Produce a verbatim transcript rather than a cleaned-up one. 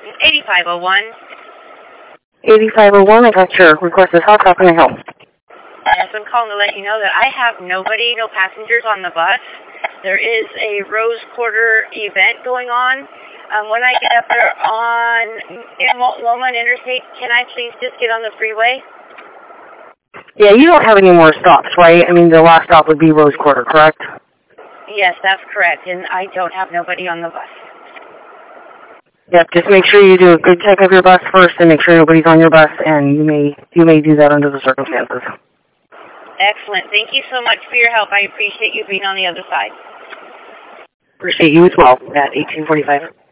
eighty-five oh one. eighty-five oh one, I got your request is how can I help? Yes, I'm calling to let you know that I have nobody, no passengers on the bus. There is a Rose Quarter event going on. Um, when I get up there on in Loma Interstate, can I please just get on the freeway? Yeah, you don't have any more stops, right? I mean, the last stop would be Rose Quarter, correct? Yes, that's correct, and I don't have nobody on the bus. Yep, just make sure you do a good check of your bus first and make sure nobody's on your bus, and you may you may do that under the circumstances. Excellent. Thank you so much for your help. I appreciate you being on the other side. Appreciate you as well at eighteen forty-five.